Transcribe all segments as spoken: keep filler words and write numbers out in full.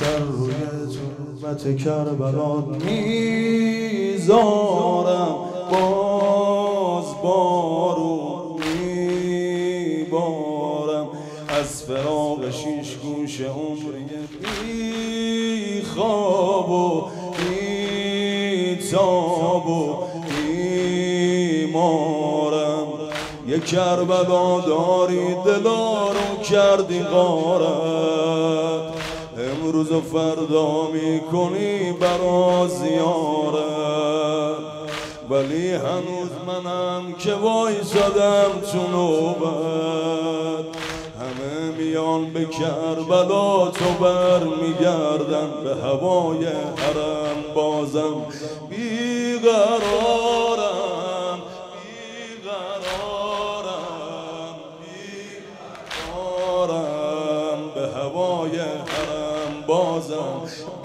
سر روی ظلمت کربلا میذارم، باز بارون میبارم از فراق شیش گوش عمری بی خواب و بی تاب و بیمارم. یه کربلا داری دلارو کردی غارت، امروز و فردا میکنی برا زیارت، ولی هنوز منم که وایسادم تو نوبت. همه میان به کربلا تو بر میگردن، به هوای حرم بازم بیقرارم بیقرارم بیقرارم به هوای حرم بازم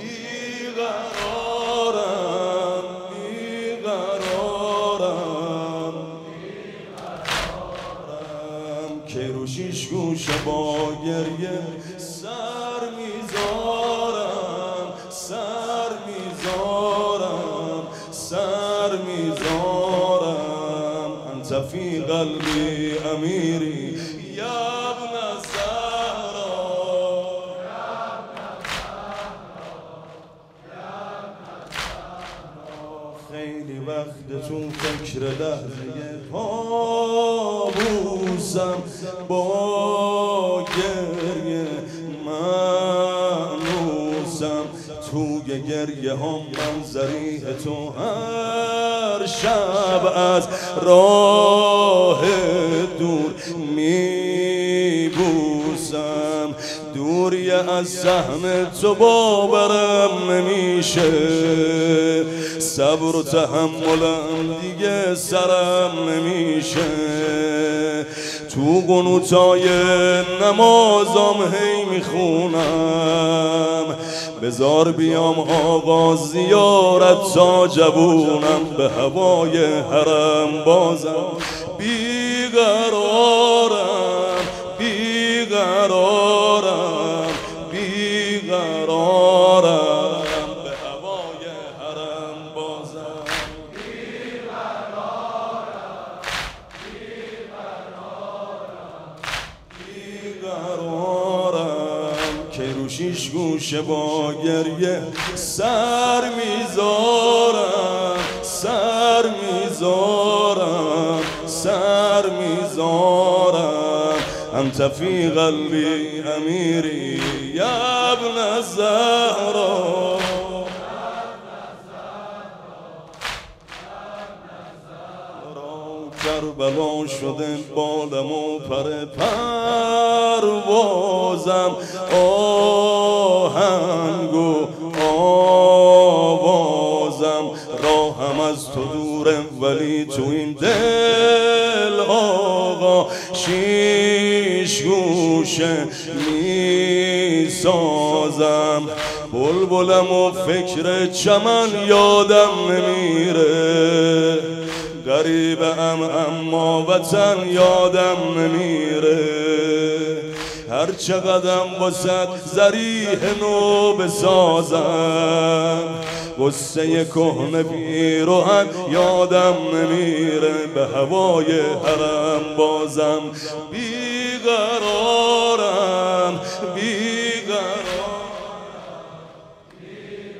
بیقرارم بیقرارم بیقرارم که رو شیش گوشه با گریه سر میذارم سر میذارم سر میذارم. انت فی قلبی امیری یا ابن الزهرا، خیلی وقت تو فکر لحظه پابوسم، با گریه منوسم، توی گریه هم منظری تو هر شب از راه دور میبوسم. دوری از صحن تو باورم نمیشه، صبر و تحملم دیگه سرم نمیشه. تو قنوتای نمازم هی میخونم، بذار بیام آقا زیارت تا جوونم، به هوای حرم بازم بیقرارم بیقرارم بیقرارم به هوای حرم بازم بیقرارم بیقرارم که رو شیش گوشه با گریه سر میذارم سر میذارم سر میذارم. انت فی قلبی امیری یا ابن الزهرا، کربلا شده بالم و پر پروازم، آهنگ و آوازم، راهم از تو دوره ولی تو این دل آقا شیش گوشه می سازم. بلبلم و فکر چمن یادم نمیره، غریبم اما وطن یادم نمیره. هر چقدرم واسد زریح نو بسازم، قصه کهنه پیراهن یادم نمیره، به هوای حرم بازم بیقرار